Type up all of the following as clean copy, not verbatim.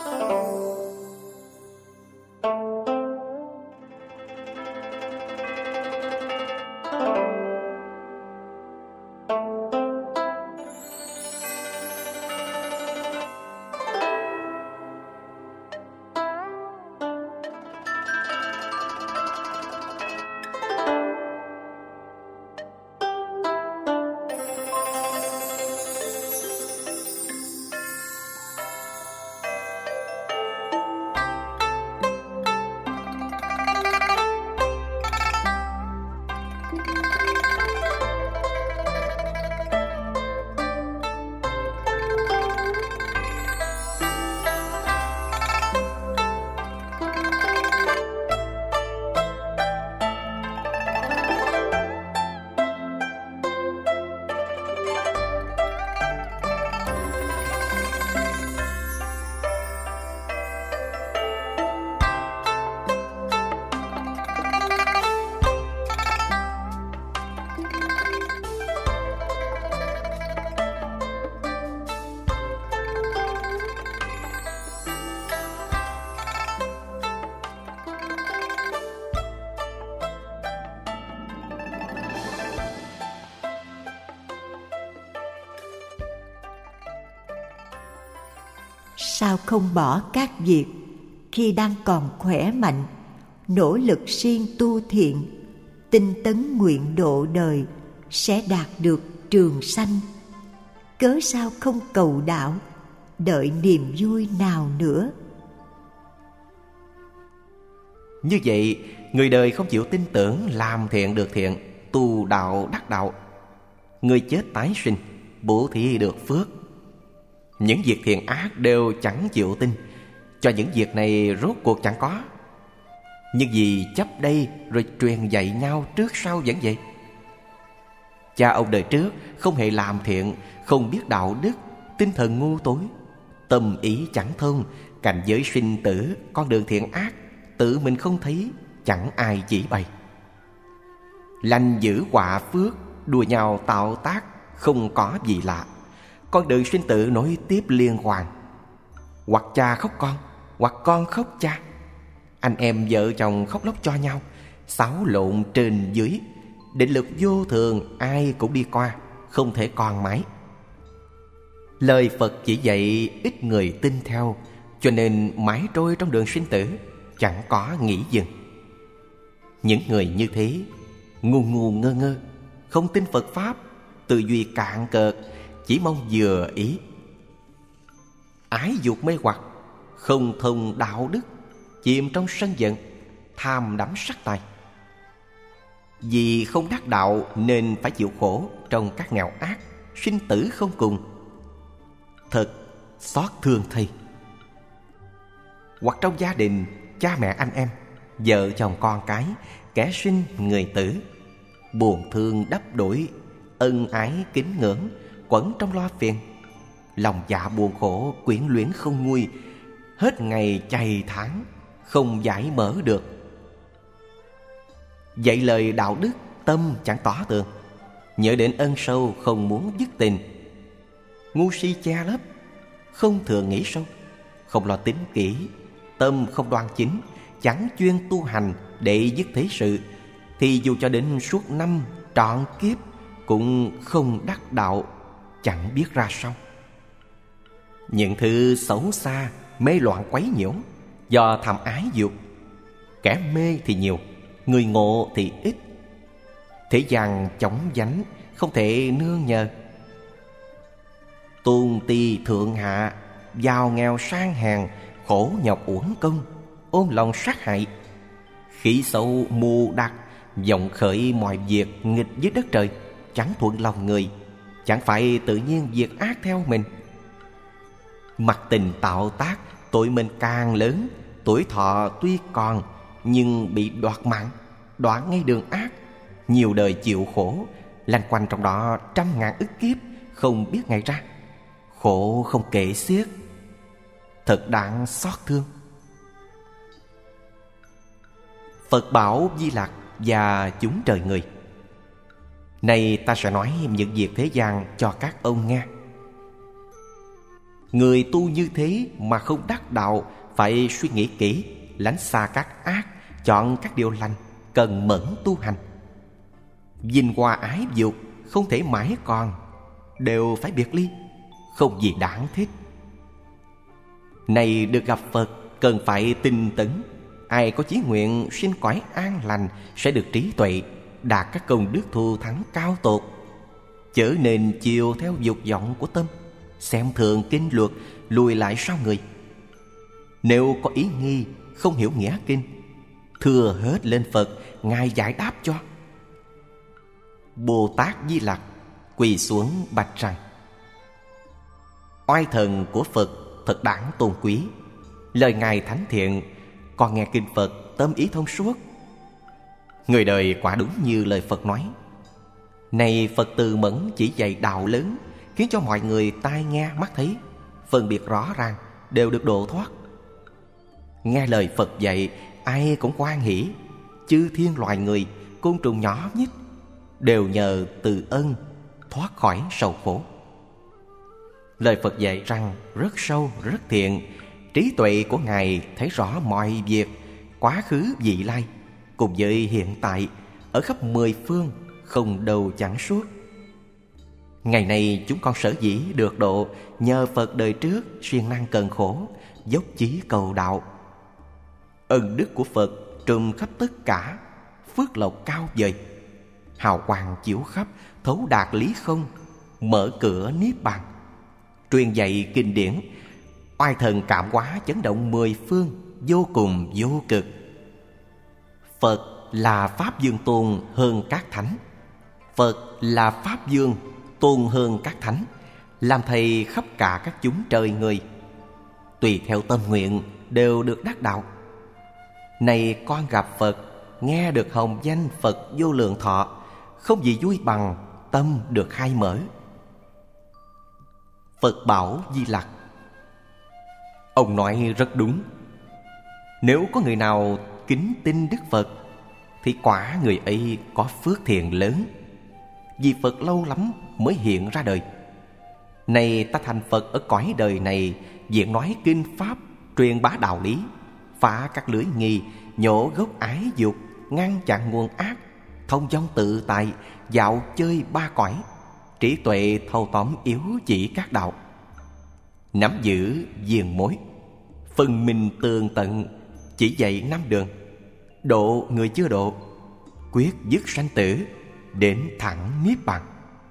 Sao không bỏ các việc khi đang còn khỏe mạnh, nỗ lực siêng tu thiện, tinh tấn nguyện độ đời, sẽ đạt được trường sanh? Cớ sao không cầu đạo, đợi niềm vui nào nữa? Như vậy, người đời không chịu tin tưởng làm thiện được thiện, tu đạo đắc đạo. Người chết tái sinh, bố thí được phước. Những việc thiện ác đều chẳng chịu tin, cho những việc này rốt cuộc chẳng có. Nhưng vì chấp đây rồi truyền dạy nhau trước sau vẫn vậy. Cha ông đời trước không hề làm thiện, không biết đạo đức, tinh thần ngu tối, tâm ý chẳng thông, cảnh giới sinh tử, con đường thiện ác tự mình không thấy, chẳng ai chỉ bày. Lành dữ họa phước, đùa nhau tạo tác, không có gì lạ. Con đường sinh tử nối tiếp liên hoàn, hoặc cha khóc con, hoặc con khóc cha. Anh em vợ chồng khóc lóc cho nhau, xáo lộn trên dưới. Định lực vô thường ai cũng đi qua, không thể còn mãi. Lời Phật chỉ dạy ít người tin theo, cho nên mãi trôi trong đường sinh tử, chẳng có nghỉ dừng. Những người như thế, ngu ngu ngơ ngơ, không tin Phật Pháp, tư duy cạn cợt, chỉ mong vừa ý. Ái dục mê hoặc, không thông đạo đức, chìm trong sân giận, tham đắm sắc tài. Vì không đắc đạo nên phải chịu khổ trong các nghèo ác, sinh tử không cùng. Thật xót thương thầy. Hoặc trong gia đình, cha mẹ anh em, vợ chồng con cái, kẻ sinh người tử, buồn thương đắp đổi, ân ái kính ngưỡng, quẩn trong lo phiền. Lòng dạ buồn khổ quyến luyến không nguôi, hết ngày chày tháng, không giải mở được. Dạy lời đạo đức, tâm chẳng tỏ tường, nhớ đến ân sâu không muốn dứt tình. Ngu si che lấp, không thường nghĩ sâu, không lo tính kỹ, tâm không đoan chính, chẳng chuyên tu hành để dứt thế sự, thì dù cho đến suốt năm trọn kiếp cũng không đắc đạo, chẳng biết ra sao. Những thứ xấu xa, mê loạn quấy nhiễu do tham ái dục. Kẻ mê thì nhiều, người ngộ thì ít. Thế gian chóng vánh, không thể nương nhờ. Tôn ti thượng hạ, giàu nghèo sang hèn, khổ nhọc uổng công, ôm lòng sát hại. Khí sâu mù đặc, vọng khởi mọi việc nghịch với đất trời, chẳng thuận lòng người, chẳng phải tự nhiên việc ác theo mình. Mặc tình tạo tác, tội mình càng lớn, tuổi thọ tuy còn nhưng bị đoạt mạng, đoạn ngay đường ác. Nhiều đời chịu khổ, lanh quanh trong đó trăm ngàn ức kiếp, không biết ngày ra. Khổ không kể xiết, thật đáng xót thương. Phật bảo Di Lặc và chúng trời người. Nay ta sẽ nói những việc thế gian cho các ông nghe. Người tu như thế mà không đắc đạo, phải suy nghĩ kỹ, lánh xa các ác, chọn các điều lành, cần mẫn tu hành. Vinh hoa ái dục không thể mãi còn, đều phải biệt ly, không gì đáng thích. Này được gặp Phật, cần phải tinh tấn. Ai có chí nguyện sinh cõi an lành sẽ được trí tuệ, đạt các công đức thù thắng cao tột. Chớ nên chiều theo dục vọng của tâm, xem thường kinh luật, lùi lại sau người. Nếu có ý nghi, không hiểu nghĩa kinh, thưa hết lên Phật, Ngài giải đáp cho. Bồ Tát Di Lặc quỳ xuống bạch rằng: oai thần của Phật thật đáng tôn quý. Lời Ngài thánh thiện, con nghe kinh Phật tâm ý thông suốt. Người đời quả đúng như lời Phật nói. Này Phật từ mẫn chỉ dạy đạo lớn, khiến cho mọi người tai nghe mắt thấy, phân biệt rõ ràng, đều được độ thoát. Nghe lời Phật dạy, ai cũng hoan hỷ. Chư thiên loài người, côn trùng nhỏ nhất, đều nhờ từ ân thoát khỏi sầu khổ. Lời Phật dạy rằng rất sâu, rất thiện. Trí tuệ của Ngài thấy rõ mọi việc, quá khứ vị lai, cùng với hiện tại, ở khắp mười phương, không đầu chẳng suốt. Ngày nay chúng con sở dĩ được độ, nhờ Phật đời trước siêng năng cần khổ, dốc chí cầu đạo. Ân đức của Phật trùm khắp tất cả, phước lộc cao vời, hào quang chiếu khắp, thấu đạt lý không, mở cửa niết bàn. Truyền dạy kinh điển, oai thần cảm hóa chấn động mười phương, vô cùng vô cực. Phật là Pháp Dương tôn hơn các thánh. Phật là Pháp Dương tôn hơn các thánh, làm thầy khắp cả các chúng trời người. Tùy theo tâm nguyện đều được đắc đạo. Này con gặp Phật, nghe được hồng danh Phật vô lượng thọ, không gì vui bằng tâm được khai mở. Phật bảo Di Lặc: ông nói rất đúng. Nếu có người nào kính tin Đức Phật, thì quả người ấy có phước thiện lớn. Vì Phật lâu lắm mới hiện ra đời. Này ta thành Phật ở cõi đời này, diện nói kinh pháp, truyền bá đạo lý, phá các lưới nghi, nhổ gốc ái dục, ngăn chặn nguồn ác, thông dong tự tại, dạo chơi ba cõi, trí tuệ thâu tóm yếu chỉ các đạo, nắm giữ viền mối, phân minh tường tận, chỉ dạy năm đường, độ người chưa độ, quyết dứt sanh tử, đến thẳng niết bàn.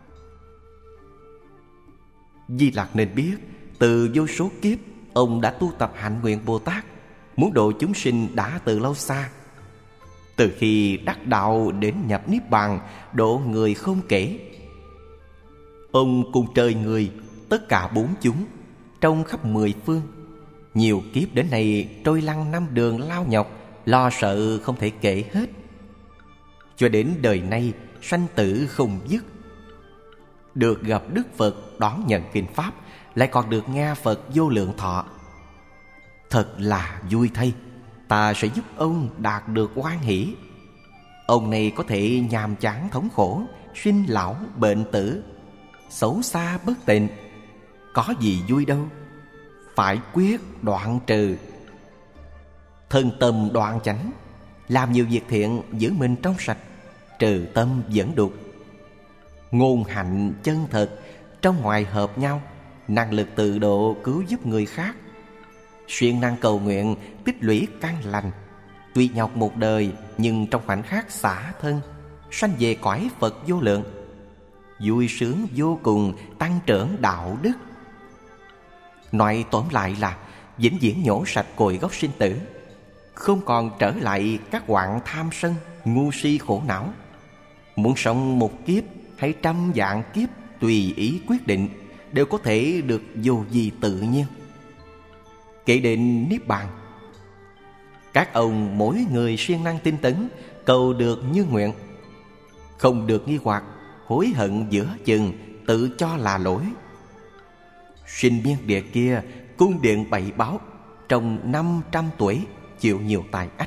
Di Lặc nên biết, từ vô số kiếp ông đã tu tập hạnh nguyện Bồ Tát, muốn độ chúng sinh đã từ lâu xa. Từ khi đắc đạo đến nhập niết bàn, độ người không kể. Ông cùng trời người, tất cả bốn chúng, trong khắp mười phương, nhiều kiếp đến nay trôi lăn năm đường lao nhọc, lo sợ không thể kể hết. Cho đến đời nay sanh tử không dứt. Được gặp Đức Phật đón nhận kinh pháp, lại còn được nghe Phật vô lượng thọ, thật là vui thay. Ta sẽ giúp ông đạt được hoan hỷ. Ông này có thể nhàm chán thống khổ, sinh lão bệnh tử, xấu xa bất tịnh, có gì vui đâu. Phải quyết đoạn trừ. Thân tâm đoạn chánh, làm nhiều việc thiện, giữ mình trong sạch, trừ tâm dẫn đục. Ngôn hạnh chân thật, trong ngoài hợp nhau, năng lực tự độ cứu giúp người khác. Siêng năng cầu nguyện, tích lũy căn lành, tuy nhọc một đời, nhưng trong khoảnh khắc xả thân, sanh về cõi Phật vô lượng. Vui sướng vô cùng, tăng trưởng đạo đức. Nói tóm lại là vĩnh viễn nhổ sạch cội gốc sinh tử, không còn trở lại các hoạn tham sân, ngu si khổ não. Muốn sống một kiếp hay trăm vạn kiếp, tùy ý quyết định, đều có thể được vô vi tự nhiên. Kể đến niết bàn, các ông mỗi người siêng năng tinh tấn, cầu được như nguyện, không được nghi hoặc, hối hận giữa chừng, tự cho là lỗi. Sinh biên địa kia, cung điện bảy báo, trong 500 tuổi chịu nhiều tai ách.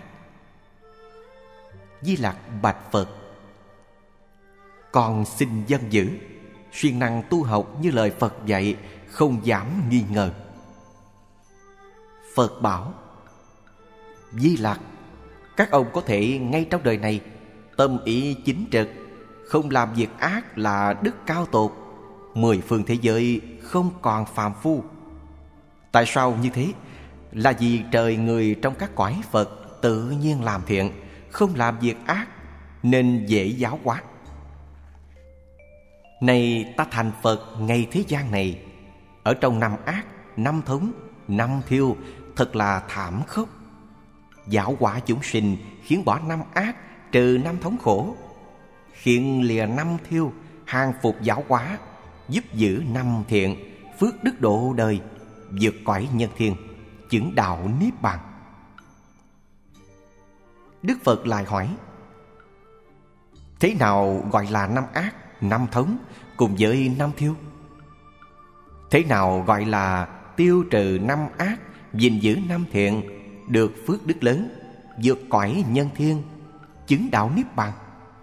Di Lặc bạch Phật: con xin dân giữ, siêng năng tu học như lời Phật dạy, không dám nghi ngờ. Phật bảo: Di Lặc, các ông có thể ngay trong đời này tâm ý chính trực, không làm việc ác là đức cao tột, 10 phương thế giới không còn phàm phu. Tại sao như thế? Là vì trời người trong các cõi Phật tự nhiên làm thiện, không làm việc ác, nên dễ giáo hóa. Này ta thành Phật ngay thế gian này, ở trong năm ác, năm thống, năm thiêu, thật là thảm khốc. Giáo hóa chúng sinh, khiến bỏ năm ác, trừ năm thống khổ, khiến lìa năm thiêu, hàng phục giáo hóa, giúp giữ năm thiện, phước đức độ đời, vượt cõi nhân thiên, chứng đạo niết bàn. Đức Phật lại hỏi: Thế nào gọi là năm ác, năm thống cùng với năm thiêu? Thế nào gọi là tiêu trừ năm ác, gìn giữ năm thiện, được phước đức lớn, vượt cõi nhân thiên, chứng đạo niết bàn?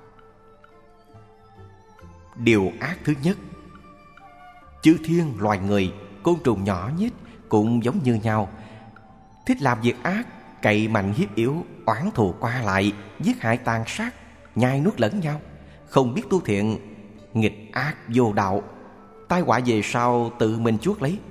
Điều ác thứ nhất, chư thiên loài người, côn trùng nhỏ nhất cũng giống như nhau, thích làm việc ác, cậy mạnh hiếp yếu, oán thù qua lại, giết hại tàn sát, nhai nuốt lẫn nhau, không biết tu thiện, nghịch ác vô đạo, tai họa về sau tự mình chuốc lấy.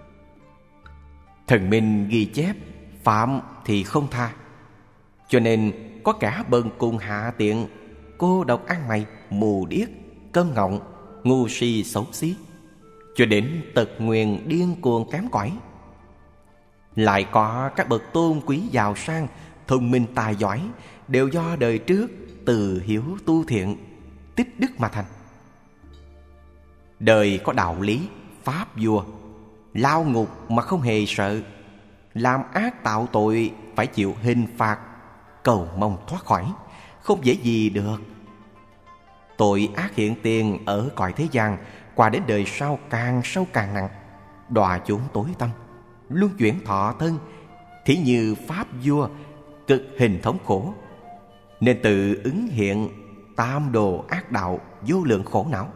Thần minh ghi chép, phạm thì không tha. Cho nên có cả bần cùng hạ tiện, cô độc ăn mày, mù điếc, câm ngọng, ngu si xấu xí, cho đến tật nguyền điên cuồng kém cỏi. Lại có các bậc tôn quý giàu sang, thông minh tài giỏi, đều do đời trước từ hiếu tu thiện, tích đức mà thành. Đời có đạo lý, pháp vua, lao ngục mà không hề sợ, làm ác tạo tội phải chịu hình phạt, cầu mong thoát khỏi, không dễ gì được. Tội ác hiện tiền ở cõi thế gian, qua đến đời sau càng sâu càng nặng, đọa chốn tối tăm, luân chuyển thọ thân, thí như pháp vua, cực hình thống khổ, nên tự ứng hiện tam đồ ác đạo, vô lượng khổ não.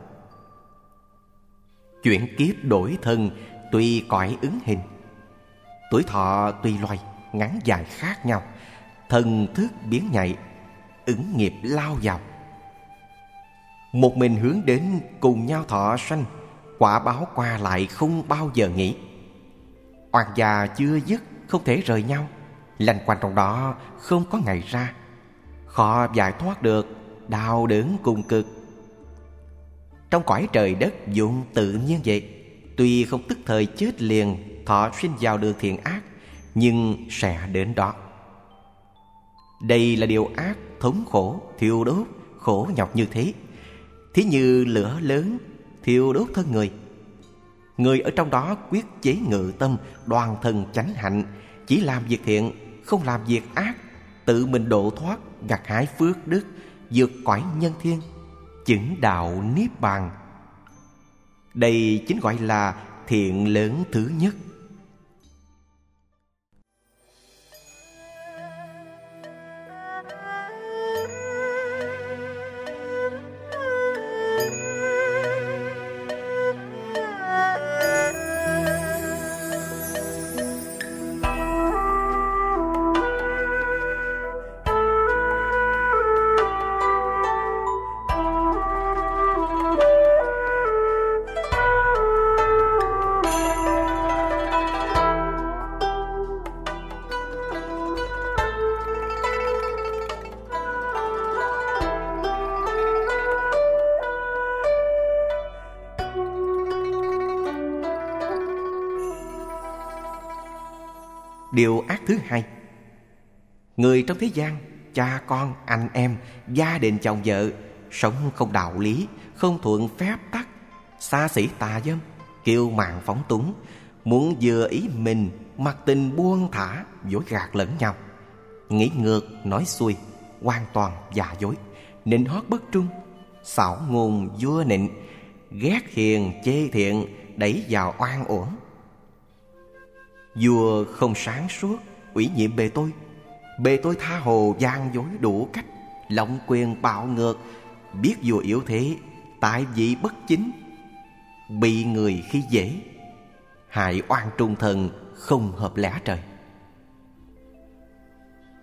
Chuyển kiếp đổi thân tùy cõi ứng hình, tuổi thọ tùy loài ngắn dài khác nhau, thần thức biến nhạy, ứng nghiệp lao vào. Một mình hướng đến cùng nhau thọ sanh, quả báo qua lại không bao giờ nghỉ. Oan gia chưa dứt, không thể rời nhau, lanh quanh trong đó không có ngày ra, khó giải thoát được, đau đớn cùng cực. Trong cõi trời đất vốn tự nhiên vậy, tuy không tức thời chết liền thọ sinh vào đường thiện ác, nhưng sẽ đến đó. Đây là điều ác, thống khổ, thiêu đốt, khổ nhọc như thế. Thí như lửa lớn thiêu đốt thân người, người ở trong đó quyết chế ngự tâm, đoan thân chánh hạnh, chỉ làm việc thiện, không làm việc ác, tự mình độ thoát, gặt hái phước đức, vượt cõi nhân thiên, chứng đạo niết bàn. Đây chính gọi là thiện lớn thứ nhất. Điều ác thứ hai, người trong thế gian, cha con, anh em, gia đình chồng vợ, sống không đạo lý, không thuận phép tắc, xa xỉ tà dâm, kiêu mạn phóng túng, muốn vừa ý mình, mặc tình buông thả, dối gạt lẫn nhau, nghĩ ngược, nói xuôi, hoàn toàn giả dối, nịnh hót bất trung, xảo ngôn vua nịnh, ghét hiền chê thiện, đẩy vào oan uổng. Vua không sáng suốt, ủy nhiệm bề tôi tha hồ gian dối đủ cách, lộng quyền bạo ngược, biết vua yếu thế, tại vị bất chính, bị người khi dễ, hại oan trung thần, không hợp lẽ trời.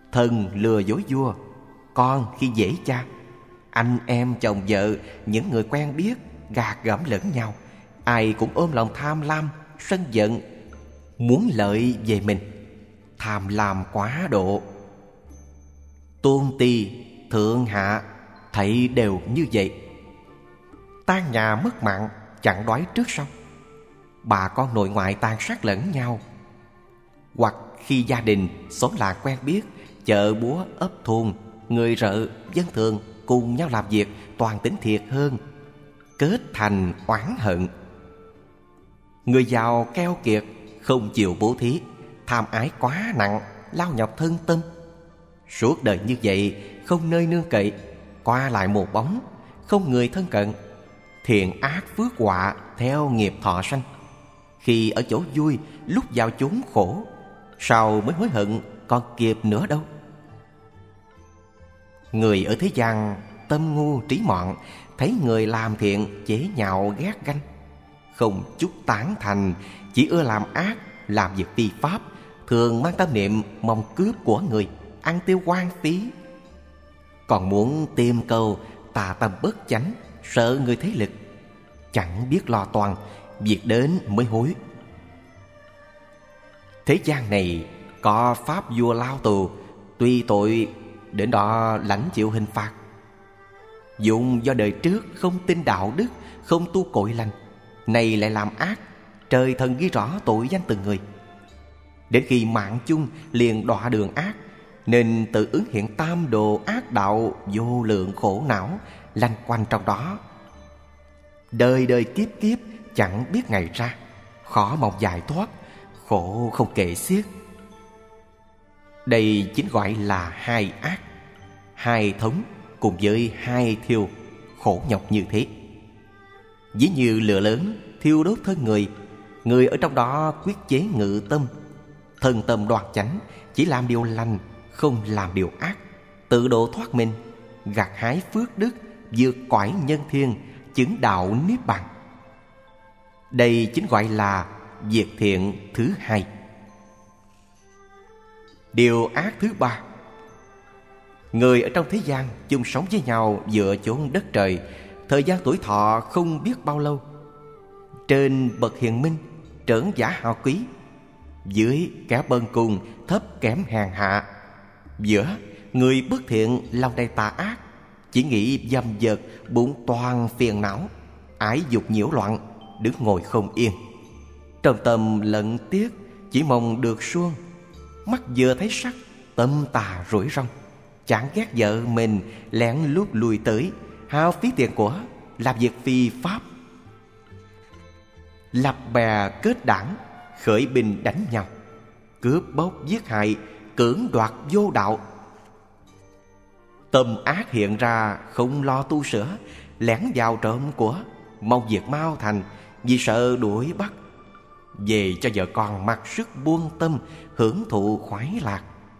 Thần lừa dối vua, con khi dễ cha. Anh em chồng vợ, những người quen biết gạt gẫm lẫn nhau. Ai cũng ôm lòng tham lam, sân giận, muốn lợi về mình, tham lam quá độ. Tôn ti, thượng hạ, thảy đều như vậy. Tan nhà mất mạng, chẳng đoái trước sau. Bà con nội ngoại tàn sát lẫn nhau. Hoặc khi gia đình, xóm làng quen biết, chợ búa ấp thôn, người rợ, dân thường cùng nhau làm việc, toàn tính thiệt hơn, kết thành oán hận. Người giàu keo kiệt, không chịu bố thí, tham ái quá nặng, lao nhọc thân tâm. Suốt đời như vậy, không nơi nương cậy, qua lại một bóng, không người thân cận. Thiện ác phước họa theo nghiệp thọ sanh. Khi ở chỗ vui, lúc vào chốn khổ, sau mới hối hận còn kịp nữa đâu. Người ở thế gian tâm ngu trí mọn, thấy người làm thiện chế nhạo ghét ganh, không chút tán thành, chỉ ưa làm ác, làm việc vi pháp, thường mang tâm niệm mong cướp của người, ăn tiêu hoang phí. Còn muốn tìm cầu tà tâm bất chánh, sợ người thế lực, chẳng biết lo toan, việc đến mới hối. Thế gian này có pháp vua lao tù, tùy tội đến đó lãnh chịu hình phạt. Dụng do đời trước không tin đạo đức, không tu cội lành, này lại làm ác, trời thần ghi rõ tội danh từng người. Đến khi mạng chung liền đọa đường ác, nên tự ứng hiện tam đồ ác đạo vô lượng khổ não lanh quanh trong đó. Đời đời kiếp kiếp chẳng biết ngày ra, khó mong giải thoát, khổ không kể xiết. Đây chính gọi là hai ác, hai thống cùng với hai thiêu khổ nhọc như thế. Ví như lửa lớn thiêu đốt thân người, người ở trong đó quyết chế ngự tâm, thân tâm đoan chánh, chỉ làm điều lành, không làm điều ác, tự độ thoát mình, gặt hái phước đức, vượt cõi nhân thiên, chứng đạo niết bàn. Đây chính gọi là việc thiện thứ hai. Điều ác thứ ba. Người ở trong thế gian chung sống với nhau dựa chốn đất trời, thời gian tuổi thọ không biết bao lâu. Trên bậc hiền minh, trởn giả hào quý, dưới kẻ bần cùng, thấp kém hèn hạ, giữa người bất thiện lòng đầy tà ác, chỉ nghĩ dâm dật, bụng toàn phiền não, ái dục nhiễu loạn, đứng ngồi không yên. Trong tâm lận tiếc, chỉ mong được suông, mắt vừa thấy sắc, tâm tà rủi rong, chẳng ghét vợ mình, lén lút lùi tới, hao phí tiền của, làm việc phi pháp. Lập bè kết đảng, khởi binh đánh nhau, cướp bóc giết hại, cưỡng đoạt vô đạo. Tâm ác hiện ra, không lo tu sửa, lén vào trộm của, mong việc mau thành, vì sợ đuổi bắt. Về cho vợ con mặc sức buông tâm, hưởng thụ khoái lạc.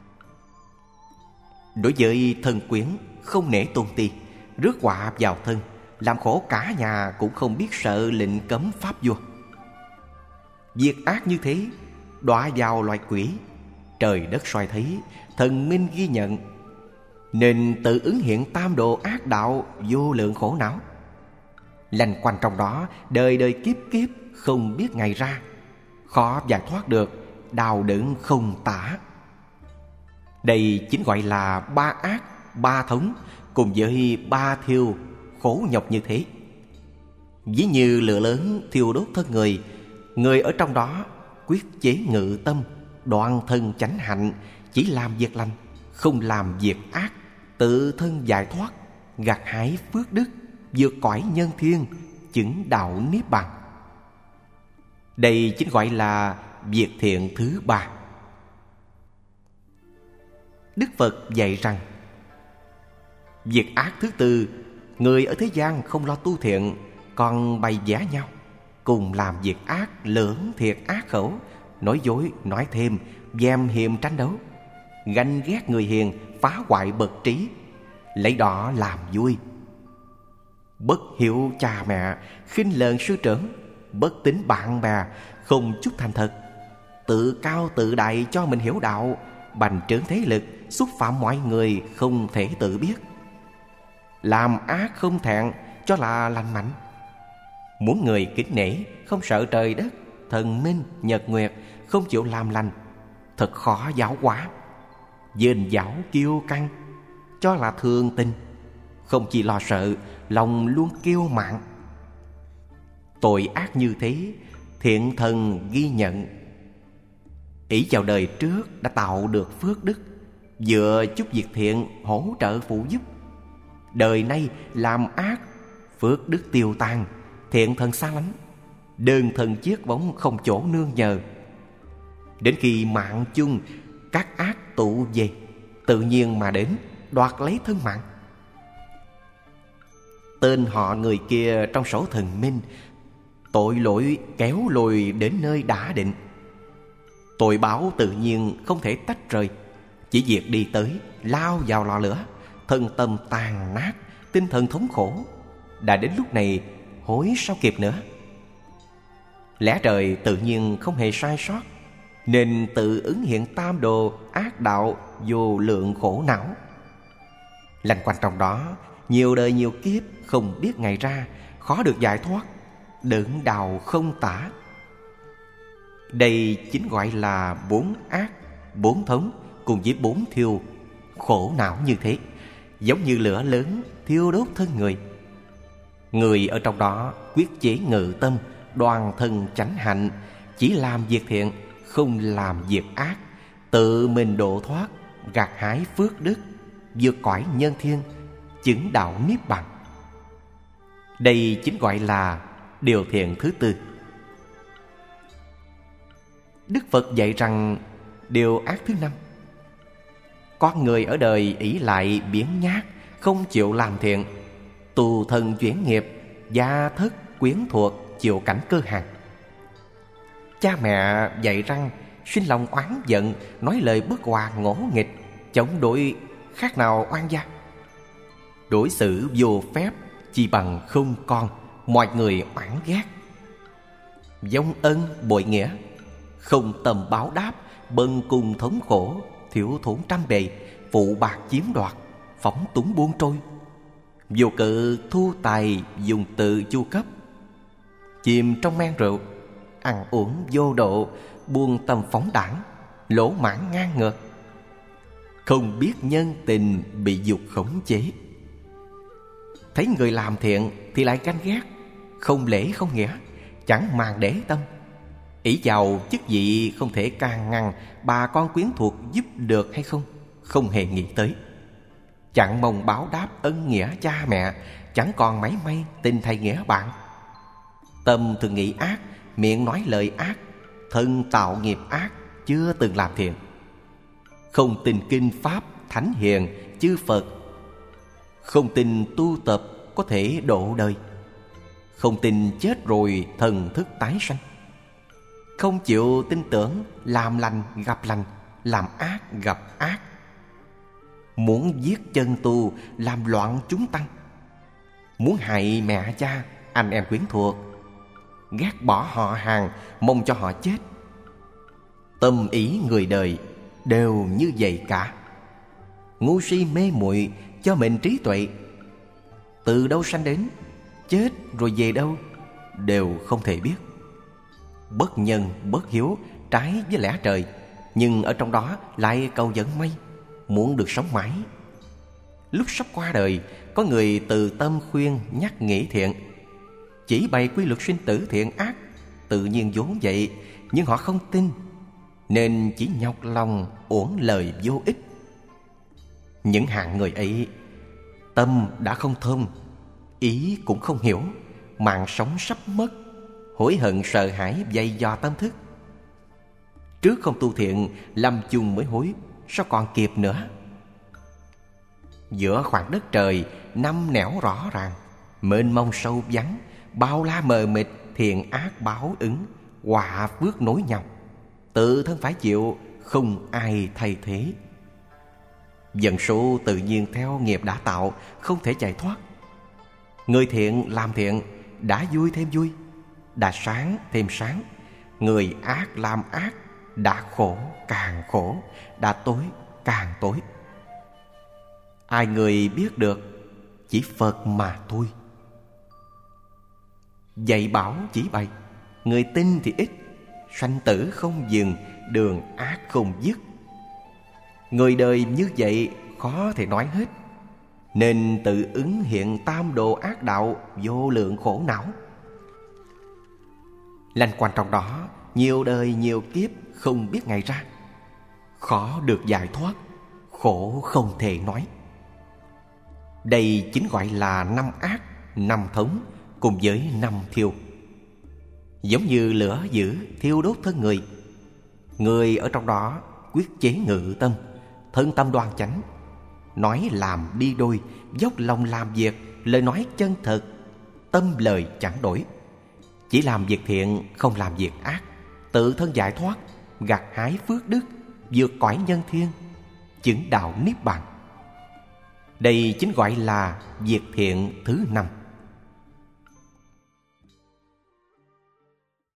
Đối với thân quyến, không nể tôn ti, rước họa vào thân, làm khổ cả nhà, cũng không biết sợ lệnh cấm pháp vua. Việc ác như thế đọa vào loài quỷ, trời đất soi thấy, thần minh ghi nhận, nên tự ứng hiện tam độ ác đạo vô lượng khổ não. Lanh quanh trong đó, đời đời kiếp kiếp không biết ngày ra, khó giải thoát được, đau đớn không tả. Đây chính gọi là ba ác, ba thống, cùng với ba thiêu khổ nhọc như thế. Ví như lửa lớn thiêu đốt thân người, người ở trong đó quyết chế ngự tâm, đoạn thân chánh hạnh, chỉ làm việc lành, không làm việc ác, tự thân giải thoát, gặt hái phước đức, vượt cõi nhân thiên, chứng đạo niết bàn. Đây chính gọi là việc thiện thứ ba. Đức Phật dạy rằng, việc ác thứ tư, người ở thế gian không lo tu thiện, còn bày vẽ nhau, cùng làm việc ác, lưỡng thiệt ác khẩu, nói dối, nói thêm, dèm hiềm tranh đấu, ganh ghét người hiền, phá hoại bậc trí, lấy đó làm vui. Bất hiếu cha mẹ, khinh lờn sư trưởng, bất tín bạn bè, không chút thành thật, tự cao tự đại cho mình hiểu đạo, bành trướng thế lực, xúc phạm mọi người không thể tự biết. Làm ác không thẹn cho là lành mạnh. Muốn người kính nể, không sợ trời đất, thần minh, nhật nguyệt, không chịu làm lành, thật khó giáo hóa. Dên dảo kiêu căng cho là thường tình, không chỉ lo sợ, lòng luôn kiêu mạn. Tội ác như thế, thiện thần ghi nhận. Ý vào đời trước đã tạo được phước đức, dựa chút việc thiện hỗ trợ phụ giúp. Đời nay làm ác, phước đức tiêu tan, thiện thần xa lánh, đơn thân chiết bóng không chỗ nương nhờ. Đến khi mạng chung, các ác tụ về, tự nhiên mà đến, đoạt lấy thân mạng. Tên họ người kia trong sổ thần minh, tội lỗi kéo lùi đến nơi đã định. Tội báo tự nhiên không thể tách rời, chỉ việc đi tới, lao vào lò lửa, thân tâm tàn nát, tinh thần thống khổ. Đã đến lúc này, hối sao kịp nữa. Lẽ trời tự nhiên không hề sai sót, nên tự ứng hiện tam đồ ác đạo vô lượng khổ não. Lanh quanh trong đó, nhiều đời nhiều kiếp không biết ngày ra, khó được giải thoát, đớn đau không tả. Đây chính gọi là bốn ác, bốn thống cùng với bốn thiêu, khổ não như thế, giống như lửa lớn thiêu đốt thân người. Người ở trong đó quyết chế ngự tâm, đoàn thân chánh hạnh, chỉ làm việc thiện, không làm việc ác, tự mình độ thoát, gặt hái phước đức, vượt cõi nhân thiên, chứng đạo niết bàn. Đây chính gọi là điều thiện thứ tư. Đức Phật dạy rằng điều ác thứ năm: con người ở đời ỷ lại biếng nhác, không chịu làm thiện, tù thân chuyển nghiệp, gia thất quyến thuộc, chịu cảnh cơ hàn. Cha mẹ dạy rằng sinh lòng oán giận, nói lời bất hòa ngỗ nghịch, chống đối khác nào oan gia. Đối xử vô phép, chỉ bằng không con, mọi người oán ghét. Vong ân bội nghĩa, không tầm báo đáp, bần cùng thống khổ, thiếu thốn trăm bề, phụ bạc chiếm đoạt, phóng túng buông trôi. Vô cự thu tài dùng tự chu cấp, chìm trong men rượu, ăn uống vô độ, buông tâm phóng đảng, lỗ mãn ngang ngược. Không biết nhân tình, bị dục khống chế. Thấy người làm thiện thì lại ganh ghét, không lễ không nghĩa, chẳng màng để tâm. Ỷ vào chức vị không thể can ngăn bà con quyến thuộc giúp được hay không, không hề nghĩ tới. Chẳng mong báo đáp ân nghĩa cha mẹ, chẳng còn mảy may tình thầy nghĩa bạn. Tâm thường nghĩ ác, miệng nói lời ác, thân tạo nghiệp ác, chưa từng làm thiện. Không tin kinh pháp, thánh hiền, chư Phật, không tin tu tập có thể độ đời, không tin chết rồi thần thức tái sanh, không chịu tin tưởng làm lành gặp lành, làm ác gặp ác. Muốn giết chân tu, làm loạn chúng tăng, muốn hại mẹ cha, anh em quyến thuộc, ghét bỏ họ hàng, mong cho họ chết. Tâm ý người đời đều như vậy cả. Ngu si mê muội cho mình trí tuệ, từ đâu sanh đến, chết rồi về đâu đều không thể biết. Bất nhân bất hiếu, trái với lẽ trời, nhưng ở trong đó lại cầu dẫn may, muốn được sống mãi. Lúc sắp qua đời, có người từ tâm khuyên nhắc nghĩ thiện, chỉ bày quy luật sinh tử thiện ác, tự nhiên vốn vậy, nhưng họ không tin, nên chỉ nhọc lòng uổng lời vô ích. Những hạng người ấy, tâm đã không thông, ý cũng không hiểu, mạng sống sắp mất, hối hận sợ hãi dày dò tâm thức. Trước không tu thiện, lâm chung mới hối, sao còn kịp nữa. Giữa khoảng đất trời năm nẻo rõ ràng, mênh mông sâu vắng, bao la mờ mịt, thiện ác báo ứng, họa phước nối nhau, tự thân phải chịu, không ai thay thế. Dần số tự nhiên theo nghiệp đã tạo, không thể chạy thoát. Người thiện làm thiện, đã vui thêm vui, đã sáng thêm sáng. Người ác làm ác, đã khổ càng khổ, đã tối càng tối. Ai người biết được? Chỉ Phật mà thôi. Dạy bảo chỉ bày, người tin thì ít. Sanh tử không dừng, đường ác không dứt. Người đời như vậy khó thể nói hết, nên tự ứng hiện tam độ ác đạo, vô lượng khổ não. Lanh quanh trong đó, nhiều đời nhiều kiếp không biết ngày ra. Khó được giải thoát, khổ không thể nói. Đây chính gọi là năm ác, năm thống cùng với năm thiêu. Giống như lửa dữ thiêu đốt thân người. Người ở trong đó quyết chế ngự tâm, thân tâm đoan chánh, nói làm đi đôi, dốc lòng làm việc, lời nói chân thật, tâm lời chẳng đổi. Chỉ làm việc thiện, không làm việc ác, tự thân giải thoát, gặt hái phước đức, vượt cõi nhân thiên, chứng đạo niết bàn. Đây chính gọi là việc thiện thứ 5.